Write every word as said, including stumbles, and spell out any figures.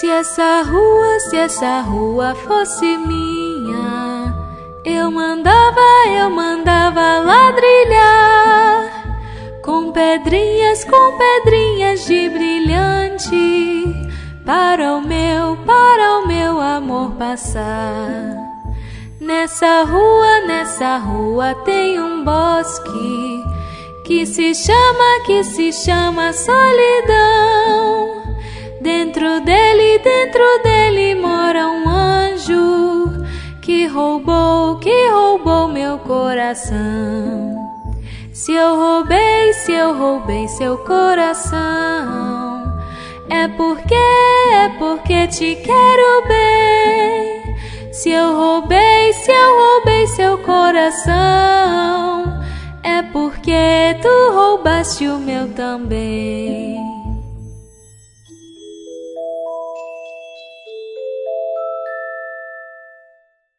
Se essa rua, se essa rua fosse minha, eu mandava, eu mandava ladrilhar com pedrinhas, com pedrinhas de brilhante, para o meu, para o meu amor passar. Nessa rua, nessa rua tem um bosque que se chama, que se chama solidão. Dentro dele, dentro dele mora um anjo que roubou, que roubou meu coração. Se eu roubei, se eu roubei seu coração, é porque, é porque te quero bem. Se eu roubei, se eu roubei seu coração, é porque tu roubaste o meu também.